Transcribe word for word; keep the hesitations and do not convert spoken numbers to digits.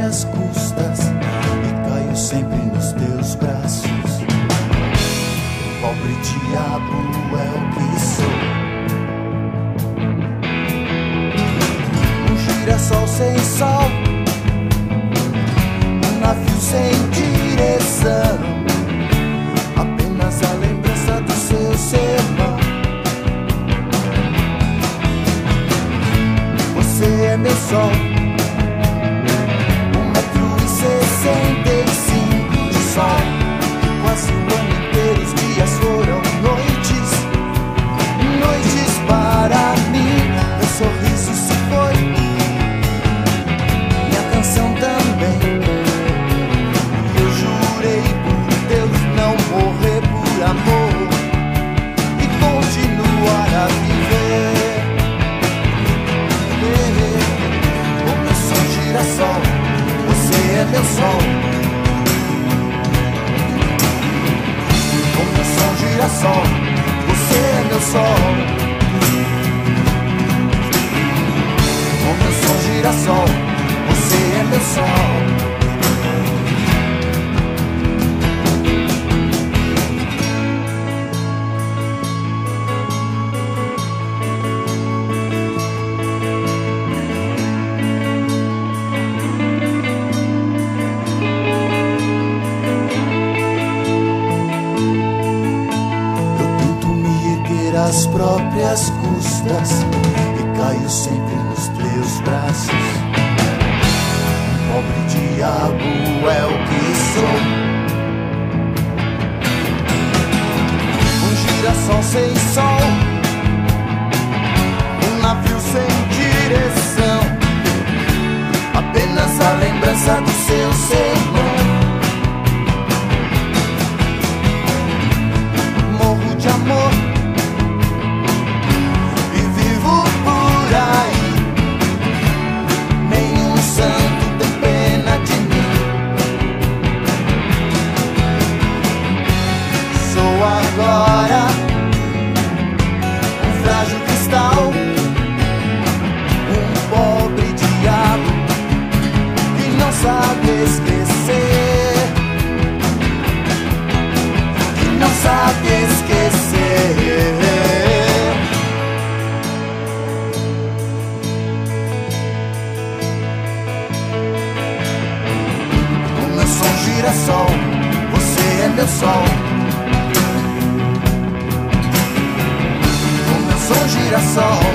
próprias custas e caio sempre nos teus braços. Pobre diabo é o que sou, um girassol sem sol, um navio sem direção, apenas a lembrança do seu sermão. Você é meu sol, um metro e sessenta e cinco de sol, e quase o ano inteiro os dias foram noites, noites para mim. Meu sorriso se foi, minha canção também, e eu jurei por Deus não morrer por amor e continuar a viver. Como eu sou girassol, você é meu sol. Como eu sou girassol, você é meu sol. Como eu sou girassol, você é meu sol. As próprias custas e caio sempre nos teus braços. Pobre diabo é o que sou, um girassol sem sol, um navio sem direção, apenas a lembrança do seu sermão. Morro de amor agora, um frágil cristal, um pobre diabo que não sabe esquecer, que não sabe esquecer. Como eu sou um girassol, você é meu sol. Sou girassol,